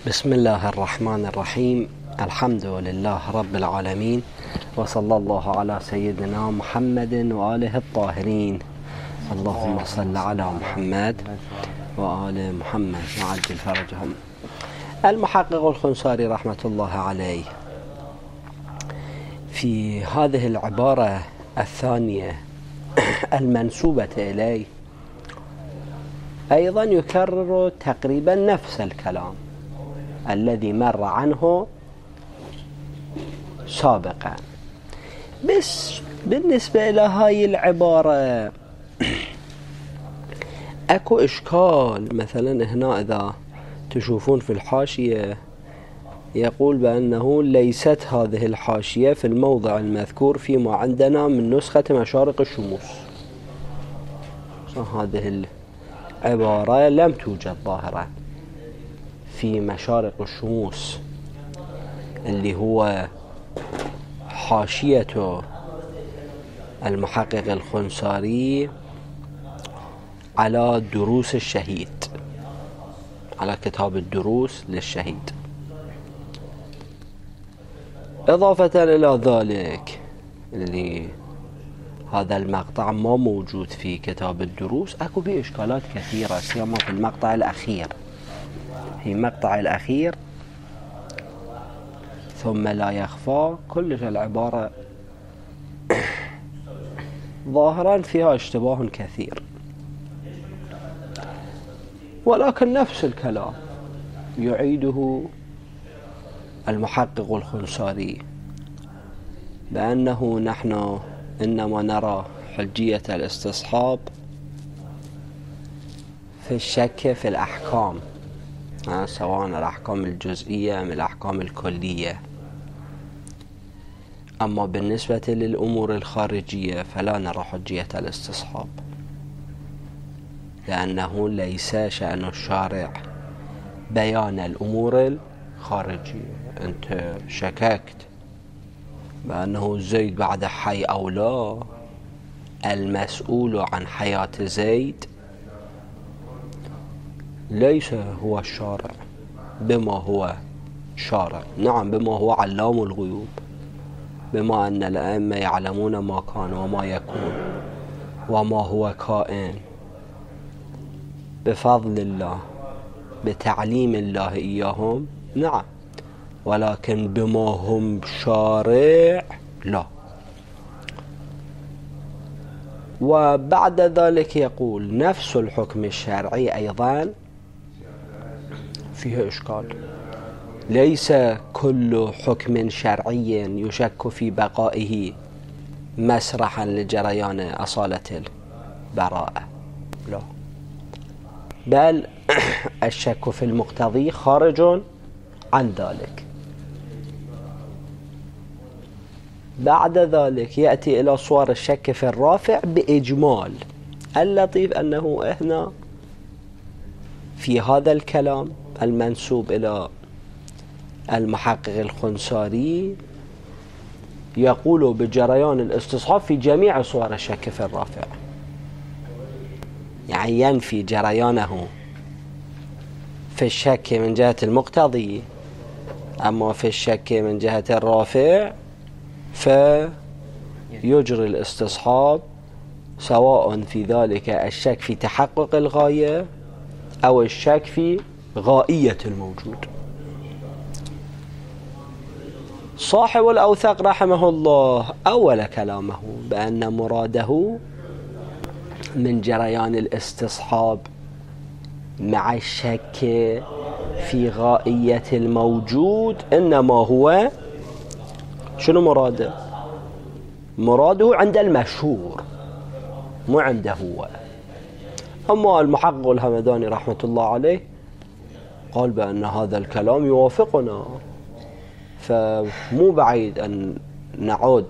بسم الله الرحمن الرحيم. الحمد لله رب العالمين، وصلى الله على سيدنا محمد وآله الطاهرين. اللهم صل على محمد وآل محمد وعجل فرجهم. المحقق الخنساري رحمة الله عليه في هذه العبارة الثانية المنسوبة إليه أيضا يكرر تقريبا نفس الكلام الذي مر عنه سابقا، بس بالنسبة إلى هاي العبارة أكو إشكال. مثلا هنا إذا تشوفون في الحاشية يقول بأنه ليست هذه الحاشية في الموضع المذكور فيما عندنا من نسخة مشارق الشموس. هذه العبارة لم توجد ظاهرة في مشارق الشموس اللي هو حاشية المحقق الخنساري على دروس الشهيد، على كتاب الدروس للشهيد. إضافة إلى ذلك اللي هذا المقطع ما موجود في كتاب الدروس، أكو به إشكالات كثيرة سيما في المقطع الأخير. في المقطع الأخير ثم لا يخفى كلش العبارة ظاهرا فيها اشتباه كثير، ولكن نفس الكلام يعيده المحقق الخنساري بأنه نحن إنما نرى حجية الاستصحاب في الشك في الأحكام، سواء الأحكام الجزئية أم الأحكام الكلية. أما بالنسبة للأمور الخارجية فلا نرى حجية الاستصحاب، لأنه ليس شأن الشارع بيان الأمور الخارجية. أنت شككت بأنه زيد بعد حي أو لا، المسؤول عن حياة زيد ليس هو الشارع بما هو شارع، نعم بما هو علام الغيوب، بما أن الأئمة يعلمون ما كان وما يكون وما هو كائن بفضل الله بتعليم الله إياهم، نعم، ولكن بما هم شارع لا. وبعد ذلك يقول نفس الحكم الشرعي أيضا فيه إشكال. ليس كل حكم شرعي يشك في بقائه مسرحا لجريان أصالة البراءة، لا، بل الشك في المقتضي خارج عن ذلك. بعد ذلك يأتي إلى صور الشك في الرافع بإجمال. اللطيف أنه هنا في هذا الكلام المنسوب إلى المحقق الخنساري يقول بجريان الاستصحاب في جميع صور الشك في الرافع، يعني ينفي جريانه في الشك من جهة المقتضي، أما في الشك من جهة الرافع فيجري الاستصحاب، سواء في ذلك الشك في تحقق الغاية أو الشك في غائية الموجود. صاحب الأوثاق رحمه الله أول كلامه بأن مراده من جريان الاستصحاب مع الشك في غائية الموجود إنما هو شنو مراده؟ مراده عند المشهور مو عنده هو. أما المحقق الهمداني رحمة الله عليه قال بأن هذا الكلام يوافقنا، فمو بعيد أن نعود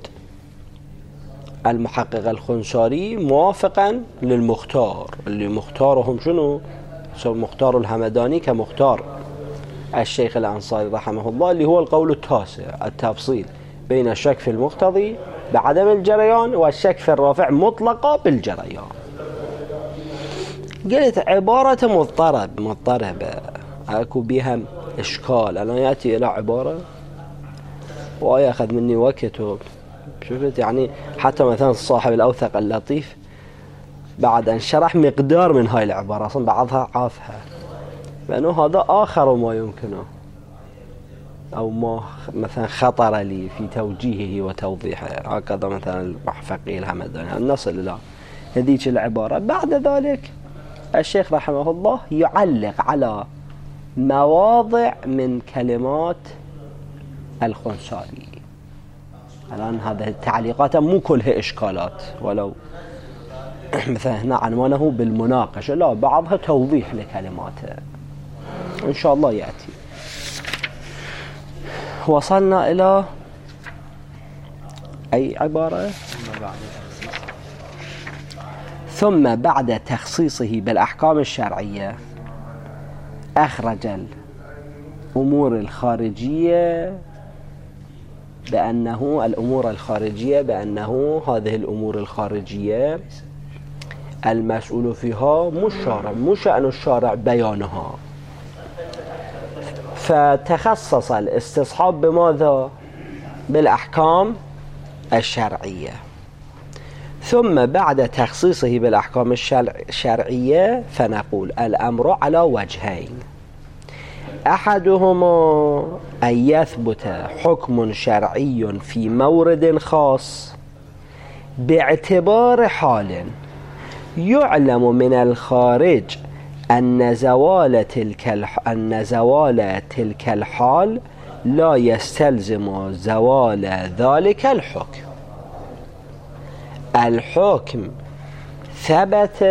المحقق الخنساري موافقا للمختار، اللي مختارهم شنو؟ مختار الهمداني كمختار الشيخ الأنصاري رحمه الله، اللي هو القول التاسع، التفصيل بين الشك في المقتضي بعدم الجريان والشك في الرافع مطلقة بالجريان. قلت عبارة مضطربة، أكو بها إشكال أنا يأتي إلى عبارة ويأخذ مني وقت شفت يعني حتى مثلا صاحب الأوثق اللطيف بعد أن شرح مقدار من هاي العبارة أصلا بعضها عافها لأنه هذا آخر ما يمكنه أو ما مثلا خطر لي في توجيهه وتوضيحه هكذا مثلا المحفقي الهمداني نصل إلى هذيك العبارة. بعد ذلك الشيخ رحمه الله يعلق على مواضع من كلمات الخنسائي. الآن هذه التعليقات مو كلها إشكالات ولو مثلا هنا عنوانه بالمناقشة لا بعضها توضيح لكلماته إن شاء الله يأتي. وصلنا إلى أي عبارة؟ ثم بعد تخصيصه بالأحكام الشرعية أخرج الأمور الخارجية بأنه هذه الأمور الخارجية المسؤول فيها مش الشارع، مو شأن الشارع بيانها، فتخصص الاستصحاب بماذا؟ بالأحكام الشرعية. ثم بعد تخصيصه بالأحكام الشرعية فنقول الأمر على وجهين، أحدهما أن يثبت حكم شرعي في مورد خاص باعتبار حال يعلم من الخارج أن زوال تلك الحال لا يستلزم زوال ذلك الحكم. الحكم ثبت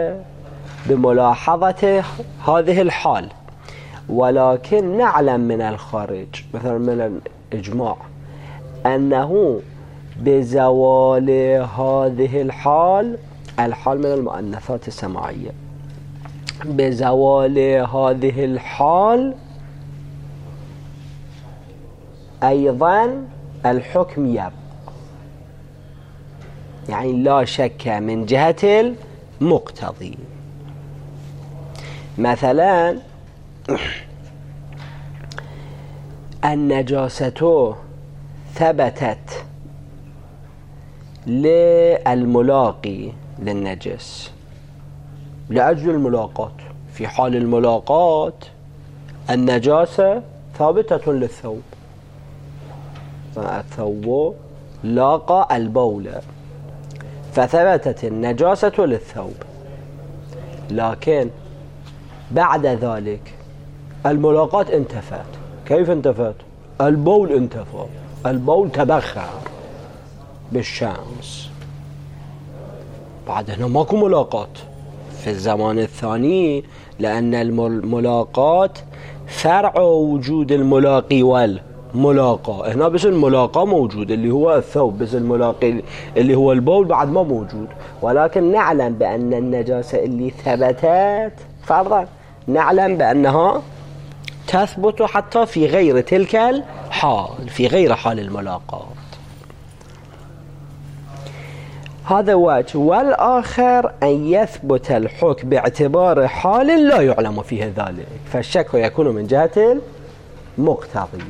بملاحظة هذه الحال ولكن نعلم من الخارج مثلا من الإجماع أنه بزوال هذه الحال من المؤنثات السماعية بزوال هذه الحال أيضا الحكم يبقى، يعني لا شك من جهة المقتضي. مثلا النجاسة ثبتت للملاقي للنجس لأجل الملاقات، في حال الملاقات النجاسة ثابتة للثوب، الثوب لاقى البول فثبتت النجاسة للثوب، لكن بعد ذلك الملاقات انتفت. كيف انتفت؟ البول انتفى، البول تبخر بالشمس، بعد هنا ماكو ملاقات في الزمان الثاني، لأن الملاقات فرع وجود الملاقي والملاقى. هنا بس الملاقى موجود اللي هو الثوب، بس الملاقي اللي هو البول بعد ما موجود. ولكن نعلم بأن النجاسة اللي ثبتت فرضا نعلم بأنها تثبت حتى في غير تلك الحال، في غير حال الملاقات. هذا وجه. والآخر أن يثبت الحكم باعتبار حال لا يعلم فيه ذلك، فالشك يكون من جهة المقتضي.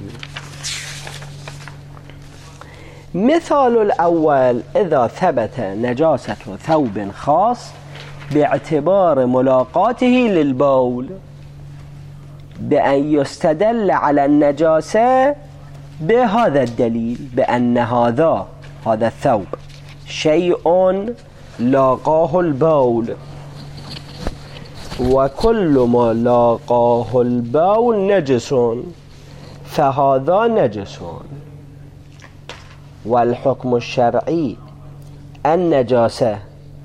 مثال الأول إذا ثبت نجاسة ثوب خاص باعتبار ملاقاته للبول بأن يستدل على النجاسة بهذا الدليل بأن هذا الثوب شيء لاقاه البول، وكل ما لاقاه البول نجس فهذا نجس. والحكم الشرعي النجاسة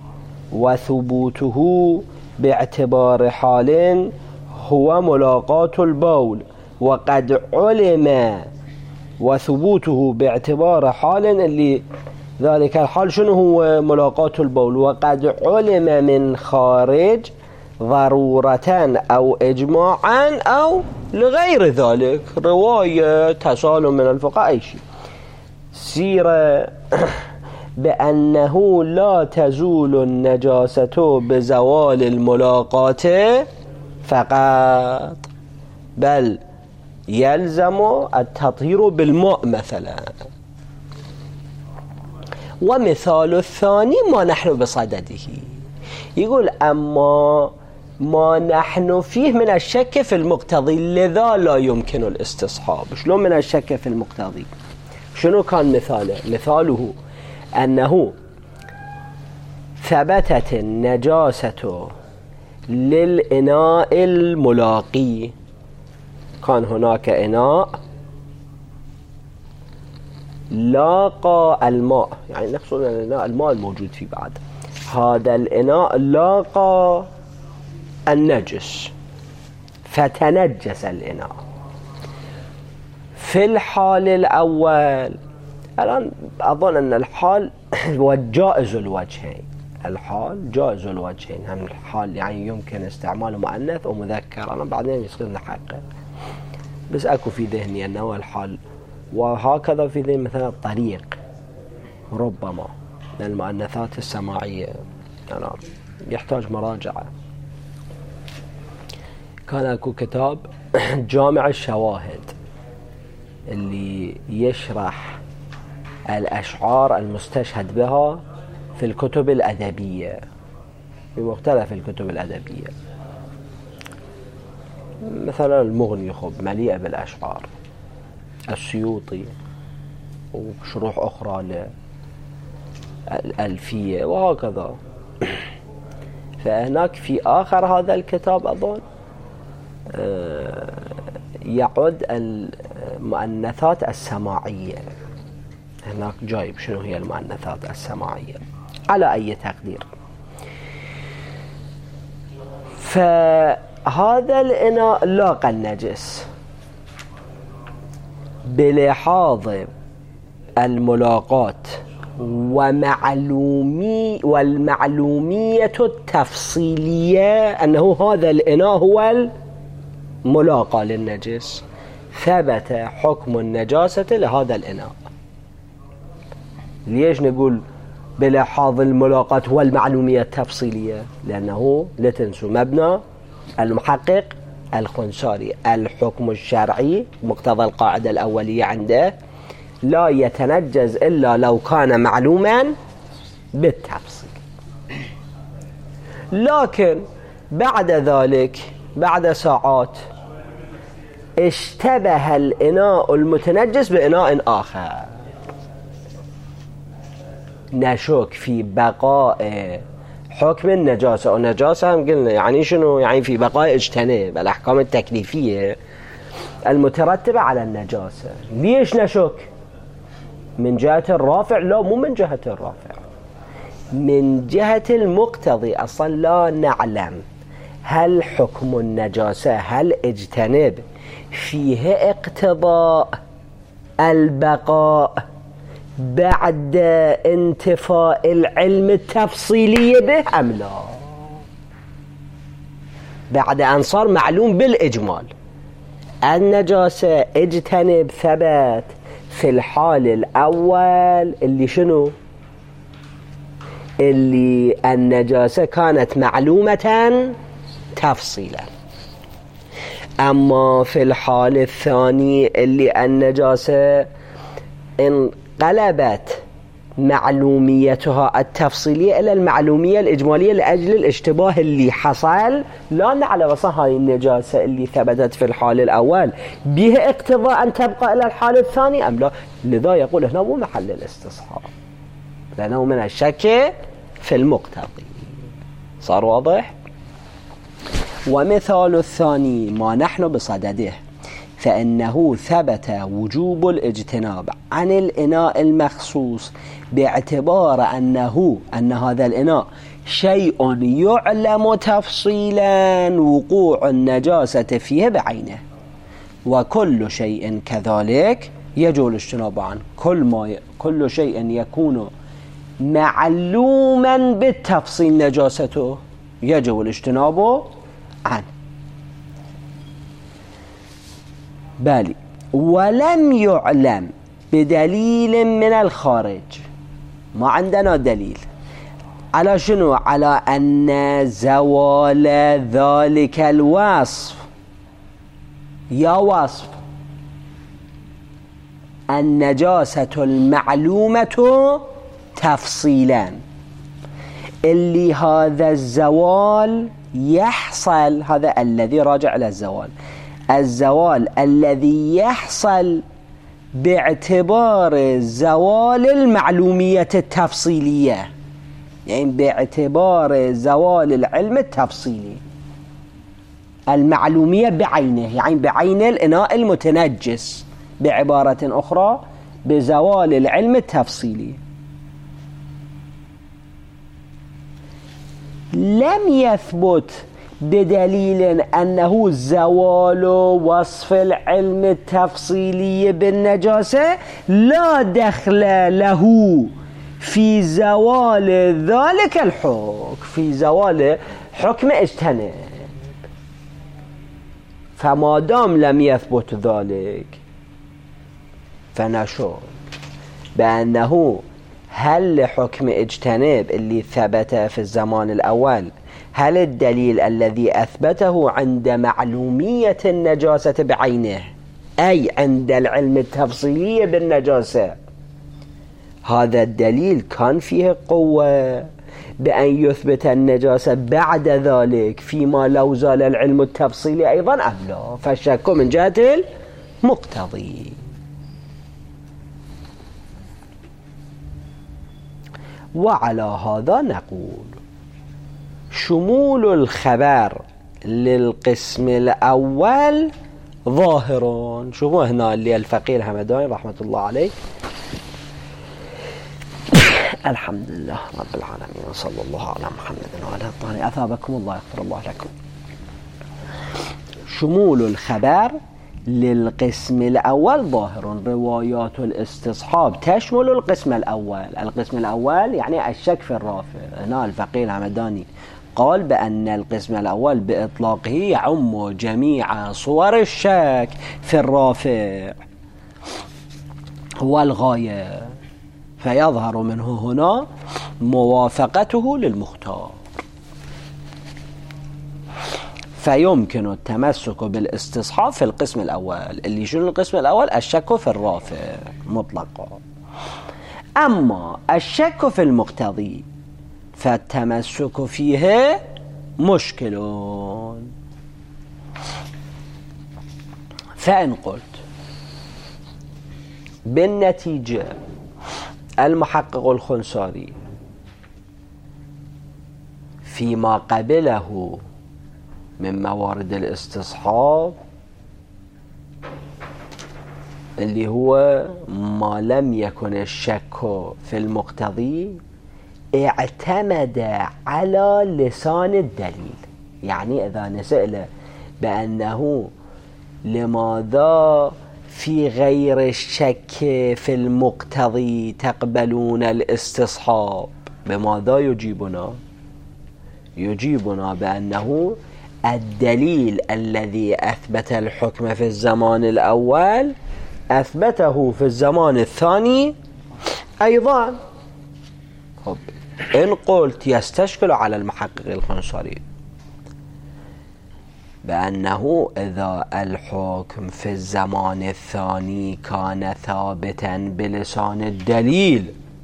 وثبوته باعتبار حال هو ملاقاة البول، وقد علم وثبوته باعتبار حال اللي ذلك الحال شنو هو؟ ملاقاة البول. وقد علم من خارج ضرورة أو إجماعا أو لغير ذلك، رواية تسالم من الفقهاء أي شيء، سيرة بأنه لا تزول النجاسة بزوال الملاقاة فقط، بل يلزم التطهير بالماء مثلا. ومثال الثاني ما نحن بصدده، يقول أما ما نحن فيه من الشك في المقتضي لذا لا يمكن الاستصحاب. شلون من الشك في المقتضي؟ شنو كان مثاله؟ مثاله أنه ثبتت النجاسة للإناء الملاقي، كان هناك إناء لاقى الماء، يعني نقصد الإناء الماء الموجود فيه بعد، هذا الإناء لاقى النجس فتنجس الإناء. في الحال الأول، الآن أظن أن الحال هو جائز الوجهين، الحال جائز الوجهين، هم الحال يعني يمكن استعماله مؤنث ومذكر، أنا بعدين يصير نحقق، بس أكو في ذهني أنه الحال، وهكذا في ذهني مثلا الطريق ربما من المؤنثات السماعية، أنا يحتاج مراجعة. كان أكو كتاب جامع الشواهد اللي يشرح الأشعار المستشهد بها في الكتب الأدبية، في مختلف الكتب الأدبية، مثلا المغني خب مليء بالأشعار، السيوطي وشروح أخرى للألفية وهكذا. فهناك في آخر هذا الكتاب أظن يعد المؤنثات السماعية، هناك جايب شنو هي المؤنثات السماعية على أي تقدير. فهذا الإناء لاقى النجس بلحاظ الملاقات والمعلومية التفصيلية أنه هذا الإناء هو الملاقى للنجس، ثبت حكم النجاسة لهذا الإناء. ليش نقول بلحاظ الملاقات والمعلومية التفصيلية؟ لأنه لا تنسوا مبنى المحقق الخنساري، الحكم الشرعي مقتضى القاعدة الأولية عنده لا يتنجز إلا لو كان معلوما بالتفصيل. لكن بعد ذلك بعد ساعات اشتبه الإناء المتنجس بإناء آخر، نشك في بقاء حكم النجاسة، والنجاسة هم قلنا يعني شنو؟ يعني في بقاء اجتناب الأحكام التكليفية المترتبة على النجاسة. ليش نشك؟ من جهة الرافع؟ لا، مو من جهة الرافع، من جهة المقتضي. أصلا لا نعلم هل حكم النجاسة، هل اجتناب فيه اقتضاء البقاء بعد انتفاء العلم التفصيلي به أم لا، بعد أن صار معلوم بالإجمال النجاسة اجتنب ثبت في الحال الأول اللي شنو؟ اللي النجاسة كانت معلومة تفصيلا. أما في الحال الثاني اللي النجاسة انقلبت معلوميتها التفصيلية إلى المعلومية الإجمالية لأجل الاشتباه اللي حصل، لا نعلم صح هاي النجاسة اللي ثبتت في الحال الأول بها اقتضاء أن تبقى إلى الحال الثاني أم لا. لذا يقول هنا مو محل الاستصحاب، لأنه من الشك في المقتضي. صار واضح؟ ومثال الثاني ما نحن بصدده، فإنه ثبت وجوب الاجتناب عن الإناء المخصوص باعتبار أن هذا الإناء شيء يعلم تفصيلا وقوع النجاسة فيه بعينه، وكل شيء كذلك يجوز الاجتناب عنه. كل شيء يكون معلوما بالتفصيل نجاسته يجوز الاجتناب عنه. بالي ولم يعلم بدليل من الخارج، ما عندنا دليل على شنو؟ على أن زوال ذلك الوصف، يا وصف النجاسة المعلومة تفصيلا، اللي هذا الزوال يحصل، هذا الذي راجع إلى الزوال الذي يحصل باعتبار زوال المعلومية التفصيلية، يعني باعتبار زوال العلم التفصيلي. المعلومية بعينه، يعني بعين الإناء المتنجس، بعبارة أخرى بزوال العلم التفصيلي. لم يثبت بدليل أنه زوال وصف العلم التفصيلي بالنجاسة لا دخل له في زوال ذلك الحكم، في زوال حكم اجتنب. فما دام لم يثبت ذلك فنشك بأنه هل حكم اجتنب اللي ثبت في الزمان الأول، هل الدليل الذي أثبته عند معلومية النجاسة بعينه، أي عند العلم التفصيلي بالنجاسة، هذا الدليل كان فيه قوة بأن يثبت النجاسة بعد ذلك فيما لو زال العلم التفصيلي أيضا أم لا؟ فالشك من جهة المقتضي. وعلى هذا نقول شمول الخبر للقسم الأول ظاهر. شوفوا هنا اللي الفقيه الهمداني رحمة الله عليه، الحمد لله رب العالمين وصلى الله على محمد وعلى الطاهرين. أثابكم الله، يغفر الله لكم. شمول الخبر للقسم الأول ظاهر. روايات الاستصحاب تشمل القسم الأول. القسم الأول يعني الشك في الرافع. هنا الفقيه الهمداني قال بأن القسم الأول بإطلاقه يعم جميع صور الشك في الرافع والغاية، فيظهر منه هنا موافقته للمختار، فيمكن التمسك بالاستصحاب في القسم الأول. اللي شنو القسم الأول؟ الشك في الرافع مطلقا. أما الشك في المقتضي فالتمسك فيه مشكل. فإن قلت بالنتيجة المحقق الخنساري فيما قبله من موارد الاستصحاب اللي هو ما لم يكن الشك في المقتضي اعتمد على لسان الدليل. يعني إذا نسأل بأنه لماذا في غير الشك في المقتضي تقبلون الاستصحاب، بماذا يجيبنا؟ يجيبنا بأنه الدليل الذي أثبت الحكم في الزمان الأول أثبته في الزمان الثاني أيضا. إن قلت يستشكل على المحقق الخنساري بأنه إذا الحكم في الزمان الثاني كان ثابتا بلسان الدليل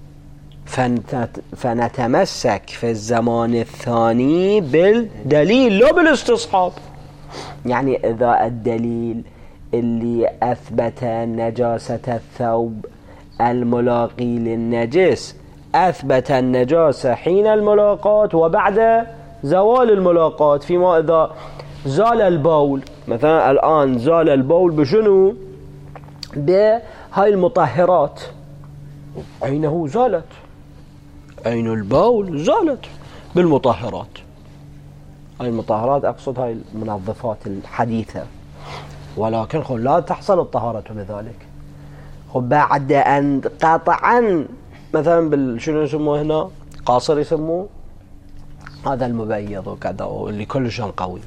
فنتمسك في الزمان الثاني بالدليل لا بالاستصحاب. يعني إذا الدليل اللي أثبت نجاسة الثوب الملاقي للنجس أثبت النجاسة حين الملاقات وبعد زوال الملاقات، فيما إذا زال البول مثلا الآن زال البول بشنو؟ بهاي المطهرات، عينه زالت، عين البول زالت بالمطهرات. هاي المطهرات أقصد هاي المنظفات الحديثة، ولكن لا تحصل الطهارة بذلك. بعد أن قطعا مثلا شنو يسموه هنا؟ قاصر يسموه هذا المبيض وكذا واللي كلش قوي،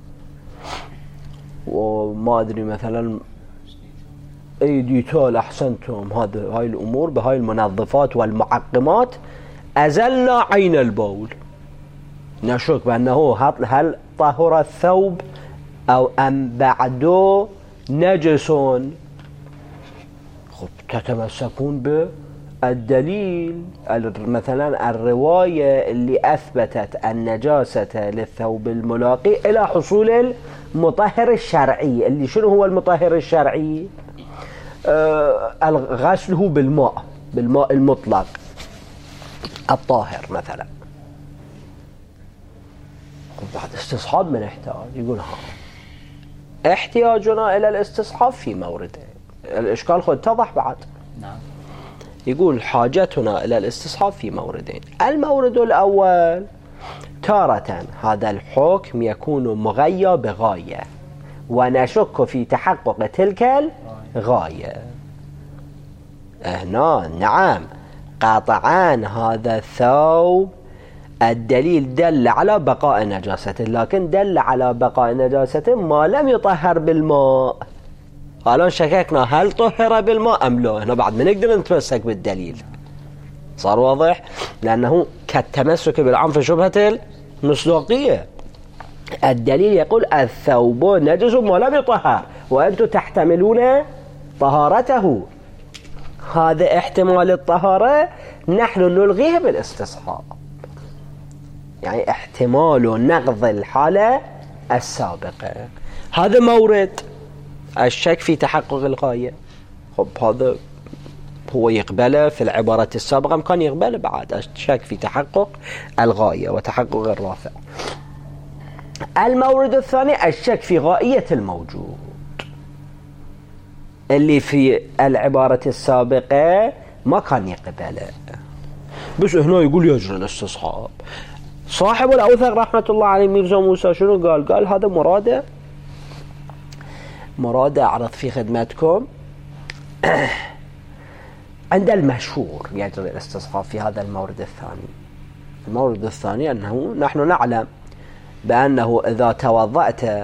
وما أدري مثلا أي ديتول أحسنتم، هاي الأمور بهاي المنظفات والمعقمات أزلنا عين البول. نشك بأنه هل طهر الثوب أو أم بعده نجس. تتمسكون بالدليل، مثلا الرواية اللي أثبتت النجاسة للثوب الملاقي إلى حصول المطهر الشرعي. اللي شنو هو المطهر الشرعي؟ غسله بالماء المطلق الطاهر مثلا. بعد استصحاب من احتاج، يقول احتياجنا إلى الاستصحاب في موردين. الإشكال خد اتضح بعد. نعم. يقول حاجتنا إلى الاستصحاب في موردين. المورد الأول تارة هذا الحكم يكون مغيى بغاية ونشك في تحقق تلك الغاية. هنا نعم قطعا هذا الثوب الدليل دل على بقاء نجاسته، لكن دل على بقاء نجاسته ما لم يطهر بالماء. الآن شككنا هل طهر بالماء أم لا. هنا بعد ما نقدر نتمسك بالدليل. صار واضح؟ لأنه كالتمسك بالعام في شبهة المصداقية. الدليل يقول الثوب نجس ما لم يطهر وأنتم تحتملون طهارته. هذا احتمال الطهارة نحن نلغيه بالاستصحاب، يعني احتمال نقض الحالة السابقة. هذا مورد الشك في تحقق الغاية. خب هذا هو يقبله في العبارة السابقة، كان يقبله بعد الشك في تحقق الغاية وتحقق الرافع. المورد الثاني الشك في غائية الموجود، اللي في العبارة السابقة ما كان يقبله، بس هنا يقول يجري الاستصحاب. صاحب الأوثق رحمة الله عليه ميرزا موسى شنو قال؟ قال هذا مراده أعرض في خدمتكم عند المشهور يجري الاستصحاب في هذا المورد الثاني. المورد الثاني أنه نحن نعلم بأنه إذا توضأت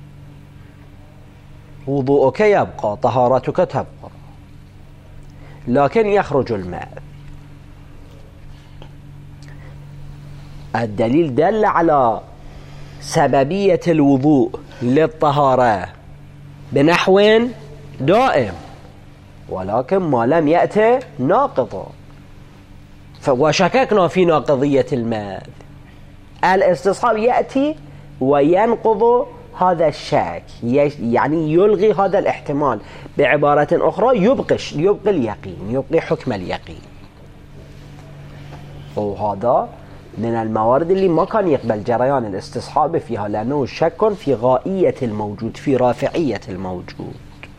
وضوءك يبقى، طهارتك تبقى، لكن يخرج الماء. الدليل دل على سببية الوضوء للطهارة بنحو دائم، ولكن ما لم يأتي ناقضا، وشككنا في ناقضية الماء. الاستصحاب يأتي وينقض هذا الشك، يعني يلغي هذا الاحتمال. بعبارة أخرى يبقي اليقين، يبقي حكم اليقين. وهذا من الموارد اللي ما كان يقبل جريان الاستصحاب فيها، لأنه شك في غائية الموجود، في رافعية الموجود.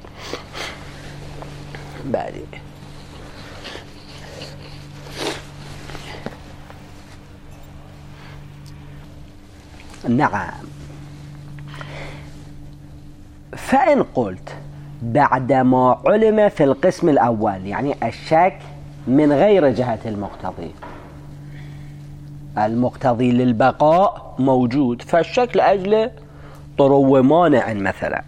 بعدين نعم، فإن قلت بعدما علم في القسم الأول، يعني الشك من غير جهة المقتضي للبقاء موجود، فالشك لأجل طرو مانع مثلا،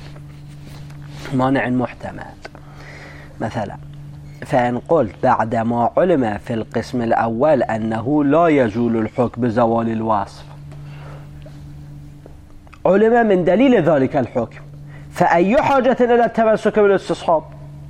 مانع محتمل مثلا. فإن قلت بعدما علم في القسم الأول أنه لا يزول الحكم بزوال الوصف، علم من دليل ذلك الحكم، فأي حاجة إلى التمسك بالاستصحاب؟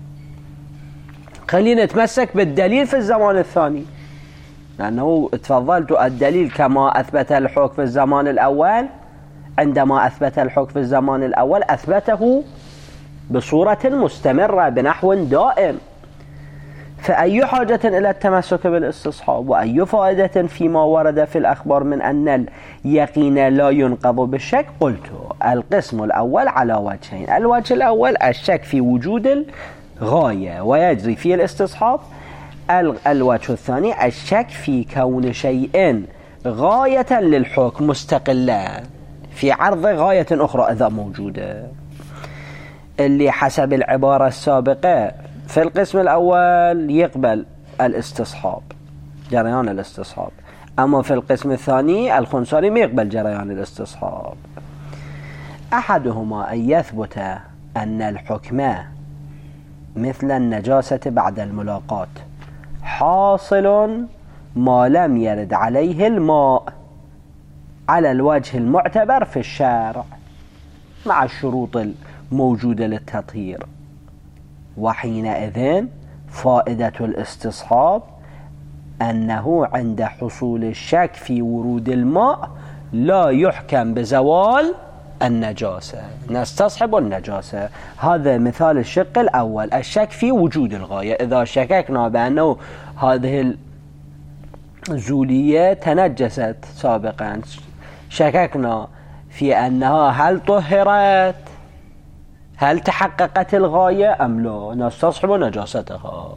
خلينا نتمسك بالدليل في الزمان الثاني، لأنه تفضلت الدليل كما أثبت الحكم في الزمان الأول. عندما أثبت الحكم في الزمان الأول أثبته بصورة مستمرة بنحو دائم، فأي حاجة إلى التمسك بالاستصحاب وأي فائدة فيما ورد في الأخبار من أن اليقين لا ينقض بالشك؟ قلت القسم الأول على وجهين. الوجه الأول الشك في وجود الغاية ويجري فيه الاستصحاب. الوجه الثاني الشك في كون شيء غاية للحكم مستقلا في عرض غاية أخرى إذا موجودة، اللي حسب العبارة السابقة في القسم الأول يقبل الاستصحاب، جريان الاستصحاب، أما في القسم الثاني الخنساني ما يقبل جريان الاستصحاب. أحدهما أن يثبت أن الحكم مثل النجاسة بعد الملاقات حاصل ما لم يرد عليه الماء على الوجه المعتبر في الشارع مع الشروط الموجودة للتطهير. وحينئذ فائدة الاستصحاب أنه عند حصول الشك في ورود الماء لا يحكم بزوال النجاسة، نستصحب النجاسة. هذا مثال الشق الأول، الشك في وجود الغاية. إذا شككنا بأنه هذه الزولية تنجست سابقا، شككنا في أنها هل طهرت، هل تحققت الغاية أم لا، نستصحب نجاستها.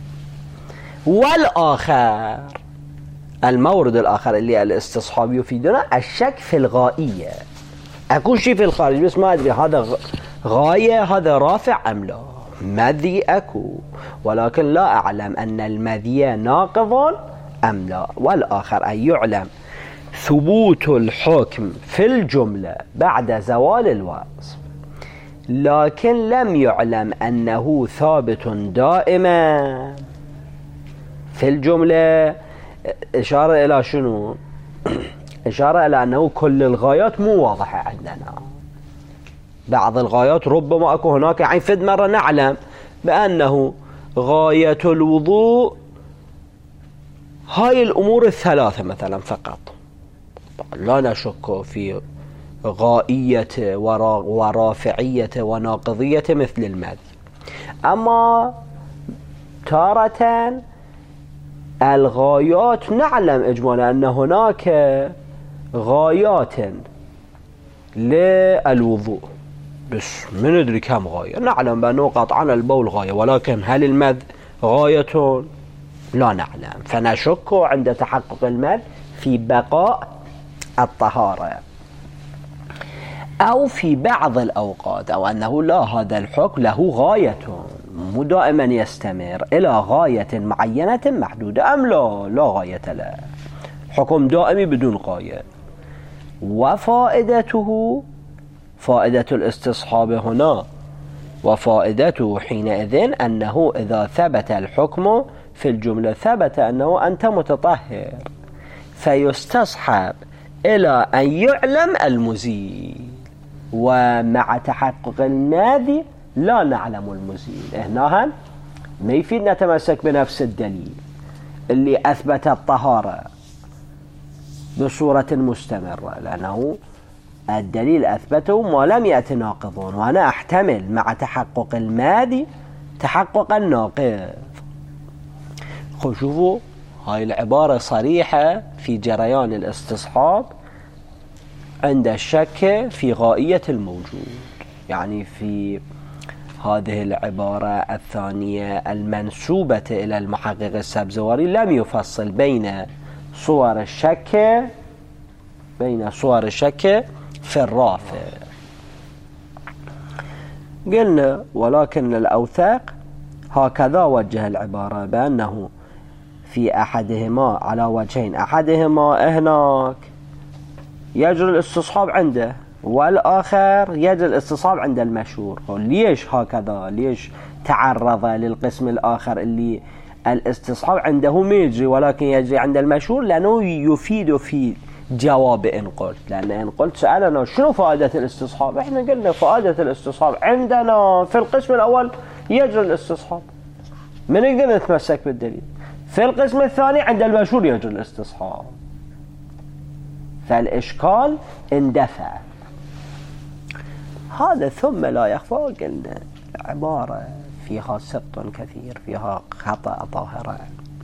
والآخر، المورد الآخر اللي الاستصحاب يفيدنا الشك في الغائية. أكون شيء في الخارج بس ما أدري هذا غاية، هذا رافع أم لا. مذي أكو ولكن لا أعلم أن المذي ناقض أم لا. والآخر أن يعلم ثبوت الحكم في الجملة بعد زوال الوصف، لكن لم يعلم أنه ثابت دائما في الجملة. إشارة إلى شنو؟ إشارة إلى أنه كل الغايات مو واضحة عندنا. بعض الغايات ربما أكو هناك، يعني فد مرة نعلم بأنه غاية الوضوء هاي الأمور الثلاثة مثلا فقط، لا نشك في غائية ورافعية وناقضية مثل المذي. أما تارة الغايات نعلم إجمالا أن هناك غايات للوضوء، بس ما ندري كم غاية. نعلم بأنه قطعا البول غاية، ولكن هل المذ غاية؟ لا نعلم. فنشك عند تحقق المذ في بقاء الطهارة، أو في بعض الأوقات، أو أنه لا، هذا الحكم له غاية مو دائما يستمر إلى غاية معينة محدودة أم لا غاية له، حكم دائمي بدون غاية. وفائدته، فائدة الاستصحاب هنا وفائدته حينئذ أنه إذا ثبت الحكم في الجملة ثبت أنه أنت متطهر، فيستصحب إلى أن يعلم المزيل. ومع تحقق الماضي لا نعلم المزيل. هنا ما يفيد نتمسك بنفس الدليل اللي أثبت الطهارة بصورة مستمرة، لأنه الدليل أثبته ما لم يأتي ناقضون، وأنا أحتمل مع تحقق الماضي تحقق الناقض. شوفوا هاي العبارة صريحة في جريان الاستصحاب عند الشك في غائية الموجود. يعني في هذه العبارة الثانية المنسوبة إلى المحقق السبزواري لم يفصل بين صور الشك في الرافع. قلنا ولكن الأوثق هكذا وجه العبارة بأنه في أحدهما على وجهين، أحدهما هناك يجري الاستصحاب عنده، والآخر يجري الاستصحاب عند المشهور. ليش هكذا؟ ليش تعرض للقسم الآخر اللي الاستصحاب عنده ما يجري ولكن يجري عند المشهور؟ لأنه يفيد في جواب إن قلت. لأن إن قلت سألنا شنو فائدة الاستصحاب، إحنا قلنا فائدة الاستصحاب عندنا في القسم الأول يجري الاستصحاب، من نقدر نتمسك بالدليل. في القسم الثاني عند المشهور يجري الاستصحاب، فالإشكال اندفع. هذا ثم لا يخفى، قلنا العبارة فيها سقط كثير، فيها خطأ ظاهرة.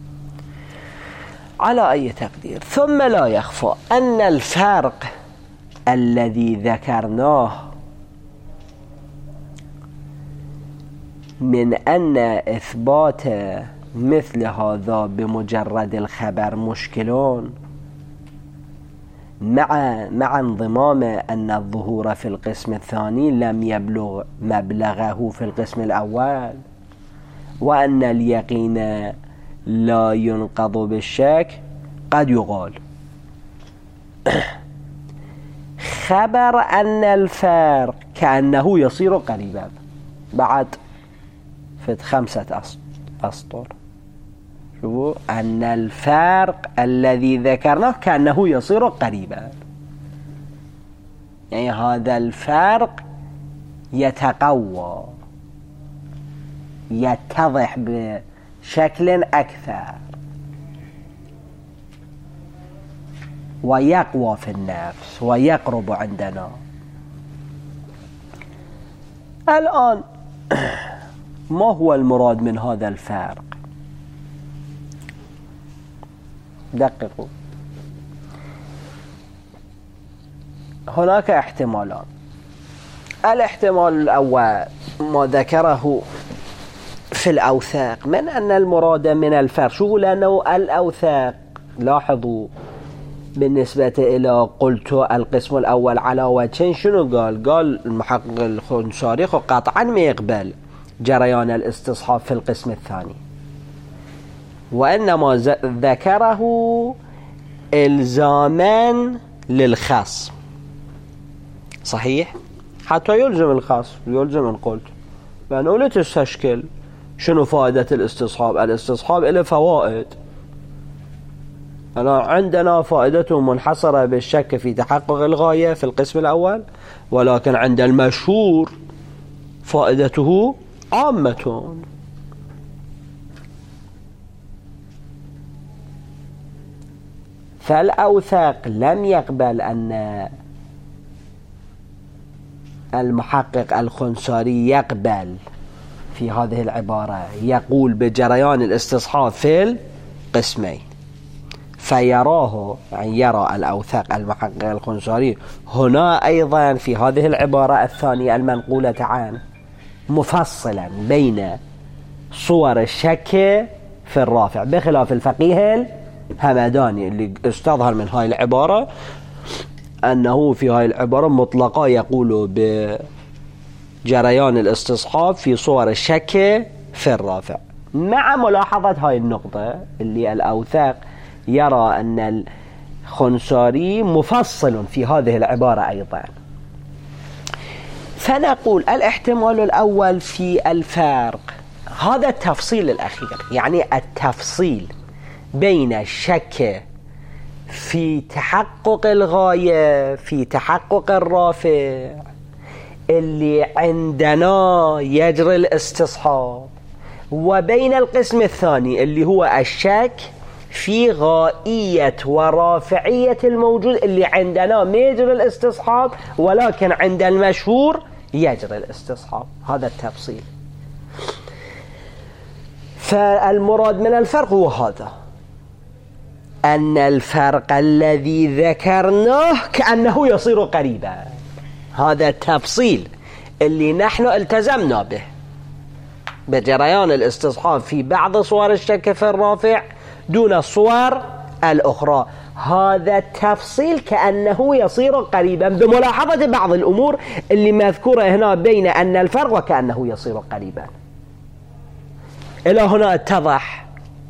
على أي تقدير، ثم لا يخفى أن الفرق الذي ذكرناه من أن إثبات مثل هذا بمجرد الخبر مشكلون، مع انضمام أن الظهور في القسم الثاني لم يبلغ مبلغه في القسم الأول، وأن اليقين لا ينقض بالشك، قد يقال خبر أن الفرق كأنه يصير قريبا بعد في 5 أسطر. شوفوا أن الفرق الذي ذكرناه كأنه يصير قريبا، يعني هذا الفرق يتقوى يتضح بشكل أكثر ويقوى في النفس ويقرب عندنا. الآن ما هو المراد من هذا الفرق؟ دققوا. هناك احتمالان. الاحتمال الأول ما ذكره في الأوثاق من أن المراد من الفرق، شو لأنه الأوثاق لاحظوا بالنسبة إلى قلت القسم الأول على وجهين، شنو قال المحقق الخنساري قطعا ما يقبل جريان الاستصحاب في القسم الثاني، وإنما ذكره إلزاما للخصم. صحيح؟ حتى يلزم الخصم يلزم القلت، لأنه لا تستشكل شنو فائدة الاستصحاب. الاستصحاب له فوائد، عندنا فائدته منحصرة بالشك في تحقق الغاية في القسم الأول، ولكن عند المشهور فائدته عامة. فالأوثاق لم يقبل أن المحقق الخنساري يقبل في هذه العبارة يقول بجريان الاستصحاب في القسمين، فيراه يعني يرى الأوثاق المحقق الخنساري هنا أيضا في هذه العبارة الثانية المنقولة عنه مفصلا بين صور الشك في الرافع، بخلاف الفقيه الهمداني اللي استظهر من هاي العبارة أنه في هاي العبارة مطلقا يقول بجريان الاستصحاب في صور الشك في الرافع، مع ملاحظة هاي النقطة اللي الأوثاق يرى أن الخنساري مفصل في هذه العبارة أيضا. فنقول الاحتمال الأول في الفرق هذا التفصيل الأخير، يعني التفصيل بين الشك في تحقق الغاية في تحقق الرافع اللي عندنا يجري الاستصحاب، وبين القسم الثاني اللي هو الشك في غائية ورافعية الموجود اللي عندنا ما يجري الاستصحاب ولكن عند المشهور يجري الاستصحاب. هذا التفصيل. فالمراد من الفرق هو هذا، أن الفرق الذي ذكرناه كأنه يصير قريبا. هذا التفصيل اللي نحن التزمنا به بجريان الاستصحاب في بعض صور الشك في الرافع دون الصور الأخرى، هذا التفصيل كأنه يصير قريبا بملاحظة بعض الأمور اللي مذكورة هنا بين أن الفرق وكأنه يصير قريبا. إلى هنا اتضح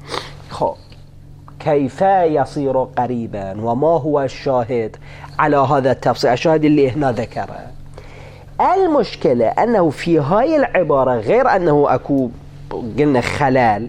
كيف يصير قريبا وما هو الشاهد على هذا التفصيل، الشاهد اللي هنا ذكره. المشكلة أنه في هاي العبارة غير أنه أكو قلنا خلال،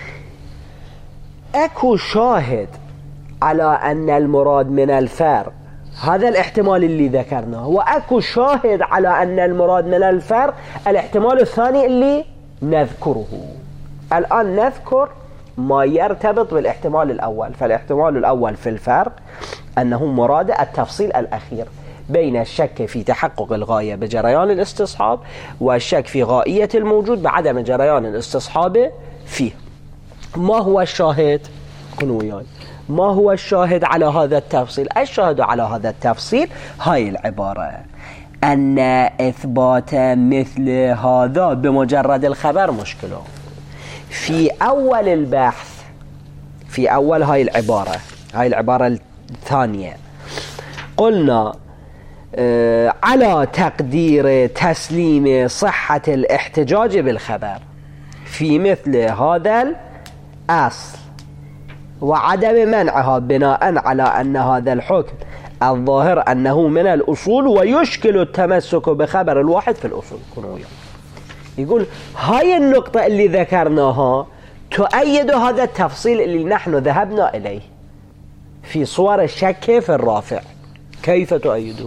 أكو شاهد على أن المراد من الفرق هذا الاحتمال اللي ذكرناه، وأكو شاهد على أن المراد من الفرق الاحتمال الثاني اللي نذكره. الآن نذكر ما يرتبط بالاحتمال الأول. فالاحتمال الأول في الفرق أنه مراد التفصيل الأخير بين الشك في تحقق الغاية بجريان الاستصحاب والشك في غائية الموجود بعدم جريان الاستصحاب فيه. ما هو الشاهد؟ كنوا وياي. ما هو الشاهد على هذا التفصيل؟ الشاهد على هذا التفصيل هاي العبارة، أن إثبات مثل هذا بمجرد الخبر مشكلة. في أول البحث، في أول هاي العبارة الثانية قلنا على تقدير تسليم صحة الاحتجاج بالخبر في مثل هذا الأصل وعدم منعها بناء على أن هذا الحكم الظاهر أنه من الأصول ويشكل التمسك بخبر الواحد في الأصول. يقول هاي النقطة اللي ذكرناها تؤيد هذا التفصيل اللي نحن ذهبنا إليه في صور الشك في الرافع. كيف تؤيده؟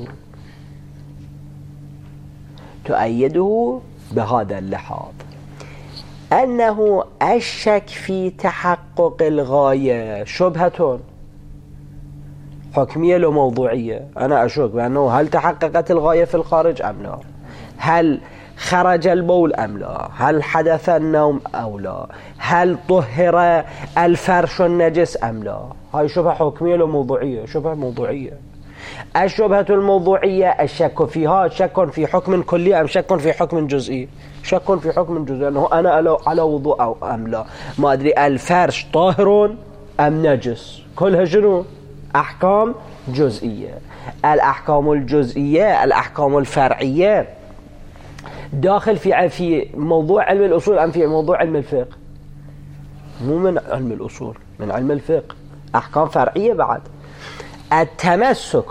تؤيده بهذا اللحاظ، أنه الشك في تحقق الغاية شبهة حكمية لو موضوعية. أنا أشك بأنه هل تحققت الغاية في الخارج أم لا، هل خرج البول أم لا، هل حدث النوم أو لا، هل طهر الفرش النجس أم لا. هاي شبهة حكمية لو موضوعية، شبهة موضوعية. الشبهة الموضوعية الشك فيها شك في حكم كلي أم شك في حكم جزئي؟ شك في حكم جزئي، أنه أنا على وضوء أو أم لا، ما أدري الفرش طاهر أم نجس. كلها شنو؟ أحكام جزئية. الأحكام الجزئية الأحكام الفرعية داخل في موضوع علم الأصول أم في موضوع علم الفقه؟ مو من علم الأصول، من علم الفقه، أحكام فرعية بعد. التمسك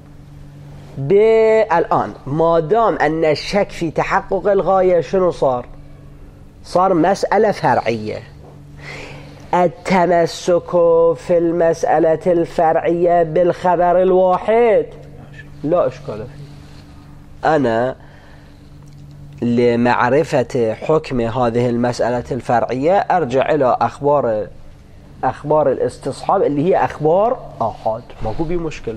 بالآن ما دام أن الشك في تحقق الغاية شنو صار مسألة فرعية. التمسك في المسألة الفرعية بالخبر الواحد لا إشكال فيه. أنا لمعرفة حكم هذه المسألة الفرعية أرجع إلى أخبار الاستصحاب اللي هي أخبار آحاد، ماكو بي مشكلة،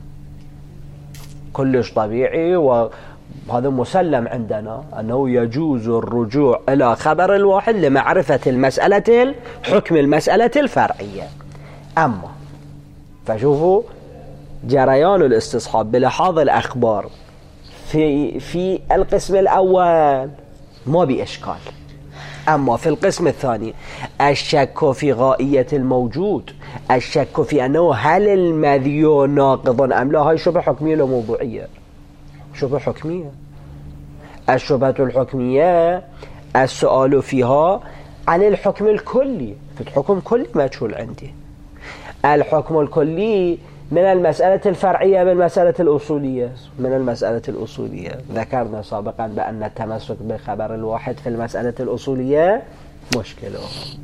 كلش طبيعي، وهذا مسلم عندنا أنه يجوز الرجوع إلى خبر الواحد لمعرفة حكم المسألة الفرعية. أما فشوفوا جريان الاستصحاب بلحاظ الأخبار في القسم الأول ما بإشكال. أما في القسم الثاني الشك في غائية الموجود، الشك في أنه هل المذي ناقض أم لا، هاي شبه حكمية لو موضوعية؟ شبه حكمية. الشبهة الحكمية السؤال فيها عن الحكم الكلي، في حكم كلي مجهول عندي. الحكم الكلي من المسألة الفرعية، من المسألة الأصولية، من المسألة الأصولية. ذكرنا سابقا بأن التمسك بخبر الواحد في المسألة الأصولية مشكلة،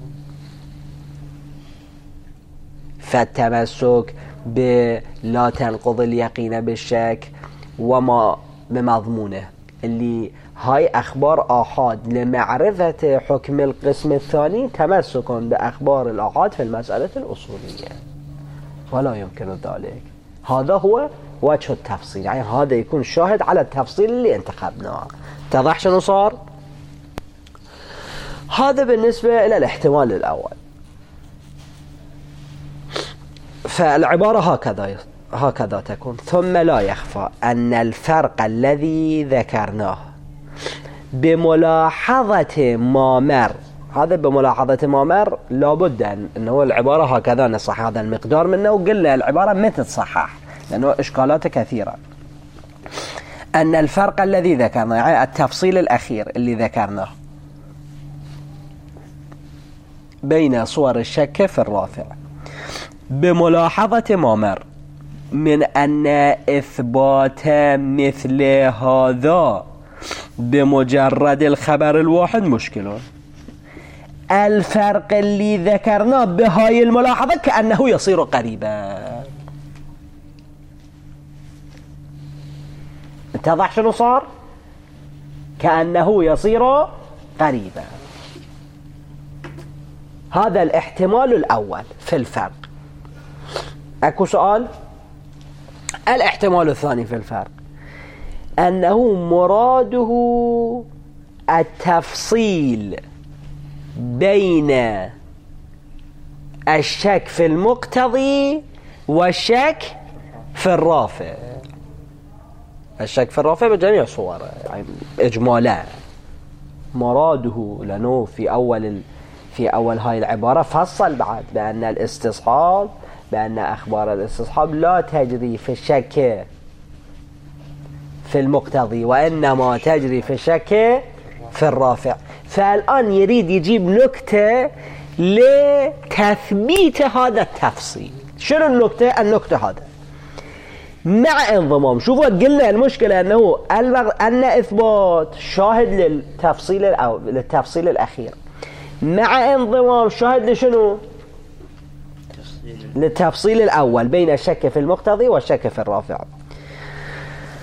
فالتمسك بلا تنقض اليقين بالشك وما بمضمونه، اللي هاي أخبار آحاد لمعرفة حكم القسم الثاني تمسك بأخبار الآحاد في المسألة الأصولية، ولا يمكن ذلك. هذا هو وجه التفصيل، يعني هذا يكون شاهد على التفصيل اللي انتخبناه. اتضح شنو صار؟ هذا بالنسبة إلى الاحتمال الأول. فالعبارة هكذا تكون. ثم لا يخفى أن الفرق الذي ذكرناه بملاحظة ما مر، هذا بملاحظة ما مر لابد أنه العبارة هكذا نصح هذا المقدار منه، وقلنا العبارة ما تتصحح لأنه إشكالات كثيرة. أن الفرق الذي ذكرناه، يعني التفصيل الأخير اللي ذكرناه بين صور الشك في الرافع بملاحظة ما مر من أن إثبات مثل هذا بمجرد الخبر الواحد مشكل. الفرق اللي ذكرناه بهاي الملاحظة كأنه يصير قريبا. اتضح شنو صار؟ كأنه يصير قريبا. هذا الاحتمال الأول في الفرق. أكو سؤال؟ الاحتمال الثاني في الفرق أنه مراده التفصيل بين الشك في المقتضي والشك في الرافع. الشك في الرافع بجميع صوره، يعني إجمالا مراده، لأنه في أول هاي العبارة فصل بعد بأن الاستصحاب، بأن أخبار الاستصحاب لا تجري في الشك في المقتضي وإنما تجري في الشك في الرافع. فالآن يريد يجيب نكتة لتثبيت هذا التفصيل. شنو النكتة؟ النكتة هذا مع انضمام، شوفوا قلنا المشكلة أن إثبات شاهد للتفصيل الأخير، مع انضمام شاهد لشنو؟ للتفصيل الأول بين الشك في المقتضي والشك في الرافع،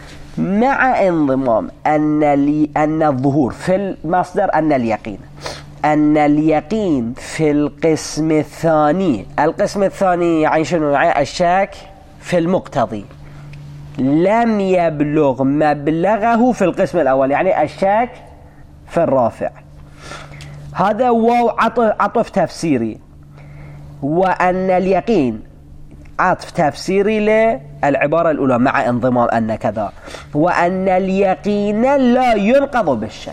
مع انضمام أن الظهور في المصدر أن اليقين أن اليقين في القسم الثاني، القسم الثاني يعني شنو؟ يعني الشك في المقتضي، لم يبلغ مبلغه في القسم الأول، يعني الشك في الرافع. هذا واو عطف تفسيري، وأن اليقين عطف تفسيري للعبارة الأولى مع انضمام أن كذا، وأن اليقين لا ينقض بالشك.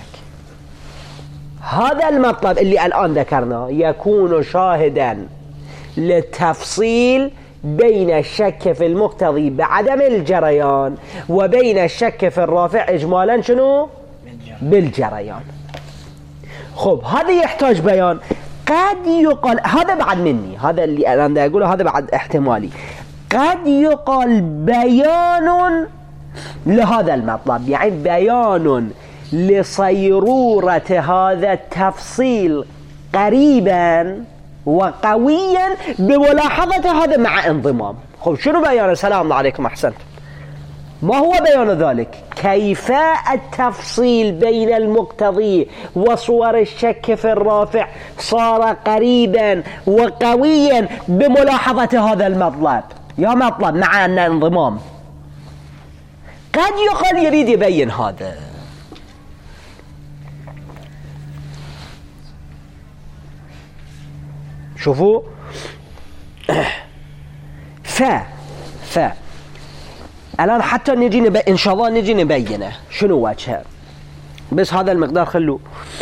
هذا المطلب اللي الآن ذكرناه يكون شاهدا للتفصيل بين الشك في المقتضي بعدم الجريان وبين الشك في الرافع إجمالا شنو؟ بالجريان. خب هذا يحتاج بيان. قد يقال هذا بعد مني، هذا اللي أنا أقوله هذا بعد احتمالي، قد يقال بيان لهذا المطلب، يعني بيان لصيرورة هذا التفصيل قريبا وقويا بملاحظة هذا مع انضمام. خب شنو بيان؟ السلام عليكم، أحسنت. ما هو بيان ذلك؟ كيف التفصيل بين المقتضي وصور الشك في الرافع صار قريبا وقويا بملاحظة هذا المطلب، يا مطلب مع أن انضمام. قد يقال يريد يبين هذا. شوفوا الآن حتى نجي إن شاء الله نجي نبينه شنو وجهه، بس هذا المقدار خلوه.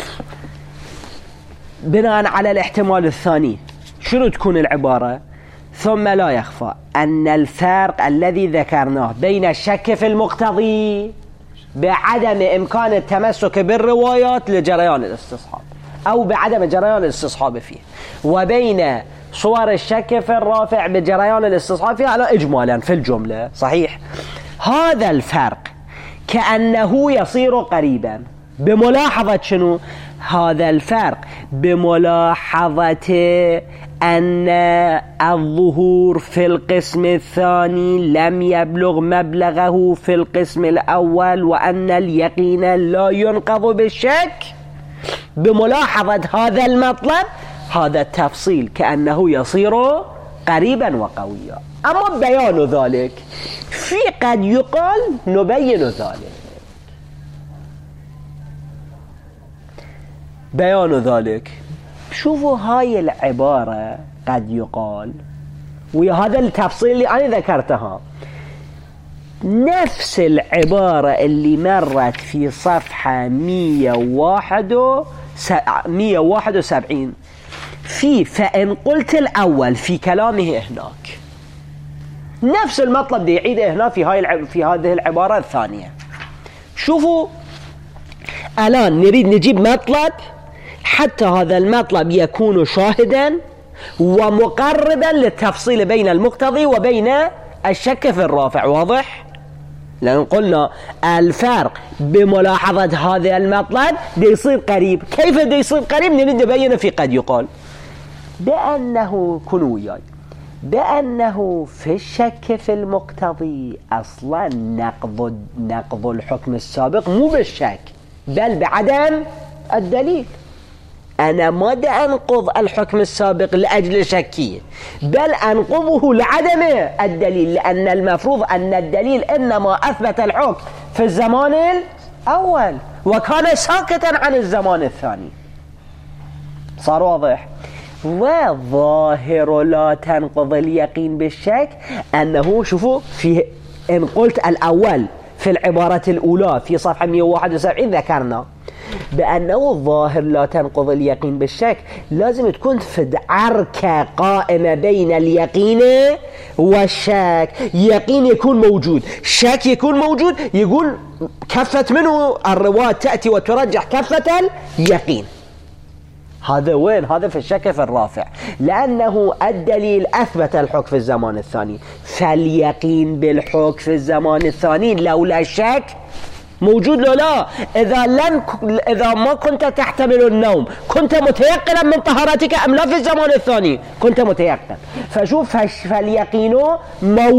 بناء على الاحتمال الثاني شنو تكون العبارة؟ ثم لا يخفى أن الفرق الذي ذكرناه بين الشك في المقتضي بعدم إمكان التمسك بالروايات لجريان الاستصحاب أو بعدم جريان الاستصحاب فيه، وبين صور الشك في الرافع بجريان الاستصحاب فيه على إجمالا في الجملة، صحيح؟ هذا الفرق كأنه يصير قريبا بملاحظة شنو؟ هذا الفرق بملاحظة أن الظهور في القسم الثاني لم يبلغ مبلغه في القسم الأول، وأن اليقين لا ينقض بالشك. بملاحظة هذا المطلب هذا التفصيل كأنه يصير قريبا وقويا. أما بيان ذلك في قد يقال نبين ذلك. بيان ذلك شوفوا هاي العبارة قد يقال وهذا التفصيل اللي أنا ذكرتها نفس العبارة اللي مرت في صفحة 171 فإن قلت الأول في كلامه هناك، نفس المطلب دي يعيده هنا في هذه العبارة الثانية. شوفوا الآن نريد نجيب مطلب حتى هذا المطلب يكون شاهدا ومقربا للتفصيل بين المقتضي وبين الشك في الرافع. واضح؟ لأن قلنا الفرق بملاحظة هذا المطلب دي يصير قريب. كيف دي يصير قريب؟ نريد نبينه في قد يقال بأنه كنوا وياي بأنه في الشك في المقتضي أصلا نقض الحكم السابق مو بالشك بل بعدم الدليل. أنا ما دا أنقض الحكم السابق لأجل شكيه بل أنقضه لعدم الدليل، لأن المفروض أن الدليل إنما أثبت الحكم في الزمان الأول وكان ساكتا عن الزمان الثاني. صار واضح؟ وظاهر لا تنقض اليقين بالشك أنه شوفوا في إن قلت الأول في العبارة الأولى في صفحة 171 ذكرنا بأنه الظاهر لا تنقض اليقين بالشك لازم تكون في عركة قائمة بين اليقين والشك. يقين يكون موجود، شك يكون موجود، يقول كفة منه الرواة تأتي وترجح كفة اليقين. هذا وين؟ هذا في الشك في الرافع، لأنه الدليل أثبت الحكم في الزمان الثاني، فاليقين بالحكم في الزمان الثاني لولا الشك موجود لو لا. إذا ما كنت تحتمل النوم كنت متيقنا من طهارتك أم لا في الزمان الثاني؟ كنت متيقن. فشوف فاليقين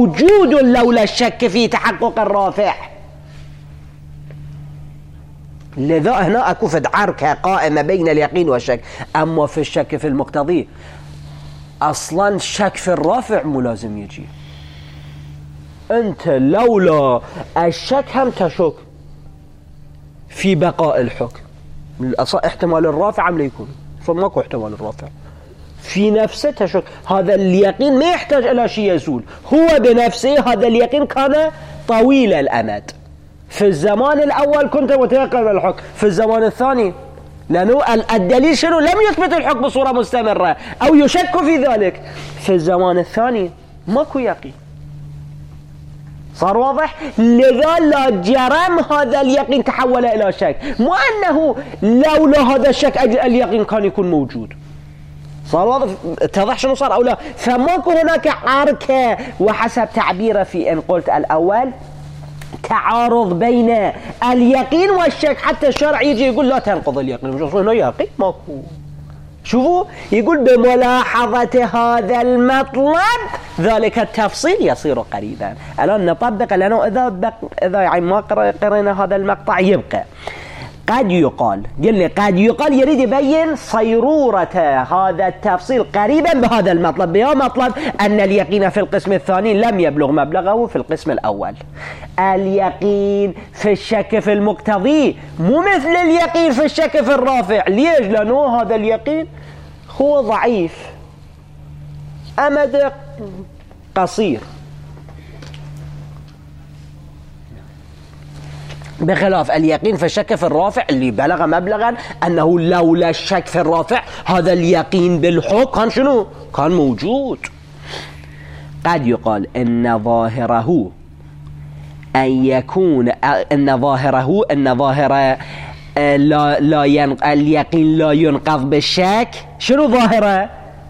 موجود لولا الشك في تحقق الرافع. لذا هنا اكو فد عركة قائمة بين اليقين والشك. اما في الشك في المقتضي اصلا الشك في الرافع مو لازم يجي. انت لولا الشك هم تشك في بقاء الحكم، احتمال الرافع عم ليكون فماكو احتمال الرافع في نفسه تشك. هذا اليقين ما يحتاج الى شيء يزول، هو بنفسه هذا اليقين كان طويل الامد. في الزمان الاول كنت متيقن بالحكم، في الزمان الثاني لانه الدليل شنو؟ لم يثبت الحكم بصوره مستمره او يشك في ذلك. في الزمان الثاني ماكو يقين، صار واضح؟ لذا لا جرم هذا اليقين تحول الى شك، مو انه لولا هذا الشك اليقين كان يكون موجود. صار واضح؟ اتضح شنو صار او لا؟ فماكو هناك عركه، وحسب تعبيره في ان قلت الاول تعارض بين اليقين والشك، حتى الشرع يجي يقول لا تنقض اليقين. هنا يقين ماكو. شوفوا يقول بملاحظة هذا المطلب ذلك التفصيل يصير قريبا. الآن نطبق، لأنه إذا يعني ما قرينا هذا المقطع يبقى. قد يقال، قلنا قد يقال يريد يبين صيرورة هذا التفصيل قريبا بهذا المطلب، بها مطلب أن اليقين في القسم الثاني لم يبلغ مبلغه في القسم الأول. اليقين في الشك في المقتضي مو مثل اليقين في الشك في الرافع. ليش؟ لأنه هذا اليقين هو ضعيف، أمد قصير، بخلاف اليقين في الشك في الرافع اللي بلغ مبلغا أنه لولا الشك في الرافع هذا اليقين بالحكم كان شنو؟ كان موجود. قد يقال إن ظاهره أن يكون أن ظاهره اليقين لا ينقض بالشك. شنو ظاهره؟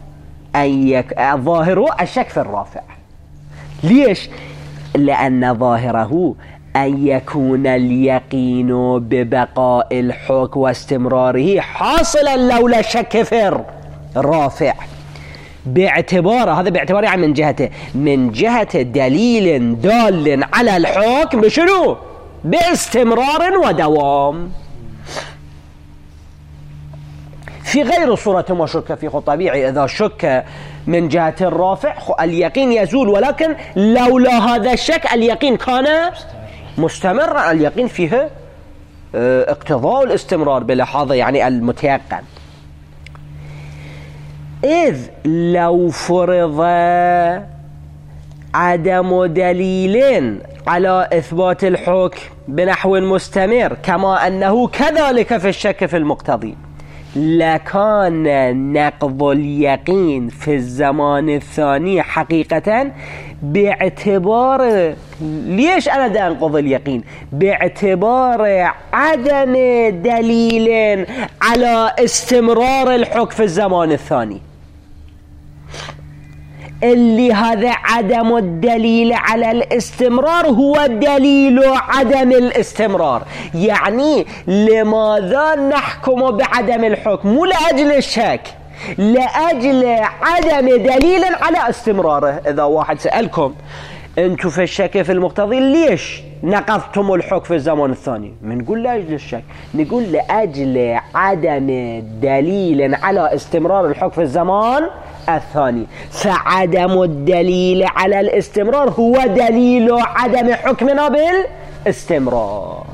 ظاهره الشك في الرافع. ليش؟ لأن ظاهره أن يكون اليقين ببقاء الحكم واستمراره حاصلا لولا الشك في الرافع، باعتبار هذا باعتبار يعني من جهة دليل دال على الحكم بشنو؟ باستمرار ودوام. في غير صورة ما شك فيه طبيعي، إذا شك من جهة الرافع اليقين يزول، ولكن لولا هذا الشك اليقين كان مستمر. اليقين فيه اقتضاء الاستمرار بلحاظة يعني المتيقن. إذ لو فرض عدم دليل على إثبات الحكم بنحو مستمر كما أنه كذلك في الشك في المقتضي، لكان نقض اليقين في الزمان الثاني حقيقة باعتبار، ليش أنا دا أنقض اليقين؟ باعتبار عدم دليل على استمرار الحكم في الزمان الثاني، اللي هذا عدم الدليل على الاستمرار هو دليل عدم الاستمرار. يعني لماذا نحكم بعدم الحكم؟ مو لأجل الشك، لأجل عدم دليل على استمراره. إذا واحد سألكم أنتم في الشك في المقتضي ليش نقضتم الحكم في الزمان الثاني؟ نقول لأجل الشك، نقول لأجل عدم دليل على استمرار الحكم في الزمان الثاني. فعدم الدليل على الاستمرار هو دليل عدم حكمنا بالاستمرار،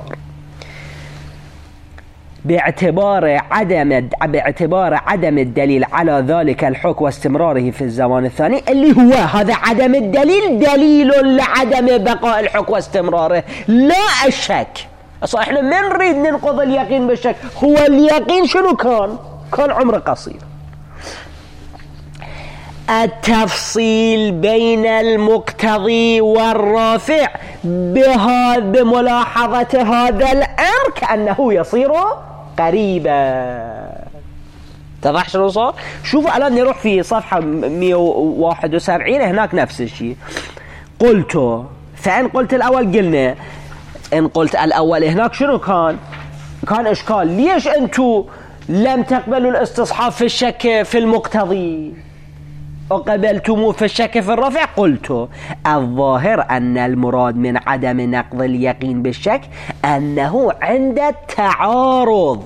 باعتبار عدم الدليل على ذلك الحكم واستمراره في الزمان الثاني، اللي هو هذا عدم الدليل دليل لعدم بقاء الحكم واستمراره لا الشك. اصلا احنا ما نريد ننقض اليقين بالشك، هو اليقين شنو كان عمره قصير. التفصيل بين المقتضي والرافع بملاحظة هذا الأمر كأنه يصير قريبا. تضح شنو صار؟ شوفوا الآن نروح في صفحة 171 هناك نفس الشيء. فإن قلت الأول قلنا إن قلت الأول هناك شنو كان إشكال. ليش أنتوا لم تقبلوا الاستصحاب في الشك في المقتضي؟ وقبلتموه في الشك في الرفع قلت الظاهر أن المراد من عدم نقض اليقين بالشك أنه عند التعارض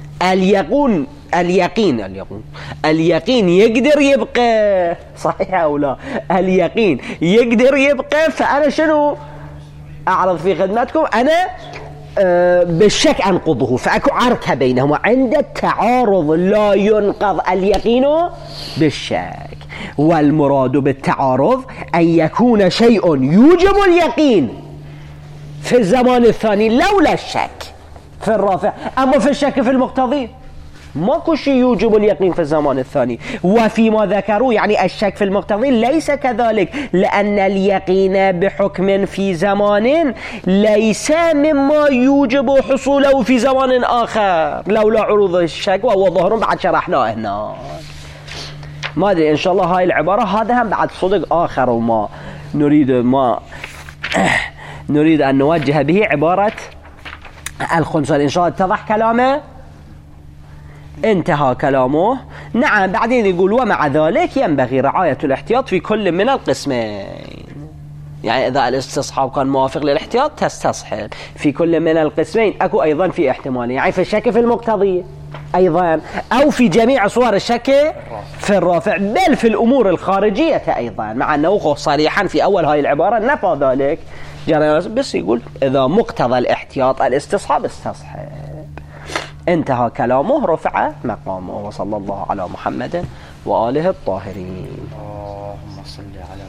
اليقين يقدر يبقى، صحيح أو لا؟ اليقين يقدر يبقى، فأنا شنو أعرض في خدمتكم؟ أنا بالشك أنقضه، فأكو عركة بينهما. عند التعارض لا ينقض اليقين بالشك. والمراد بالتعارض أن يكون شيء يوجب اليقين في الزمان الثاني لولا الشك في الرافع، أما في الشك في المقتضي ماكو شيء يوجب اليقين في الزمان الثاني. وفيما ذكروا يعني الشك في المقتضي ليس كذلك، لأن اليقين بحكم في زمان ليس مما يوجب حصوله في زمان آخر لولا عروض الشك، وهو ظهر بعد شرحناه هنا. ما أدري إن شاء الله هاي العبارة هذا هم بعد صدق آخر، وما نريد أن نوجه به عبارة الخنصر. إن شاء الله اتضح كلامه، انتهى كلامه. نعم، بعدين يقول ومع ذلك ينبغي رعاية الاحتياط في كل من القسمين. يعني إذا الاستصحاب كان موافق للاحتياط تستصحب في كل من القسمين. أكو أيضا في احتمال يعني في الشك في المقتضي أيضا، أو في جميع صور الشك في الرافع، بل في الأمور الخارجية أيضا، مع أنه صريحا في أول هاي العبارة نفى ذلك، بس يقول إذا مقتضى الاحتياط الاستصحاب استصحب. انتهى كلامه، رفع مقامه. وصلى الله على محمد وآله الطاهرين. اللهم صل على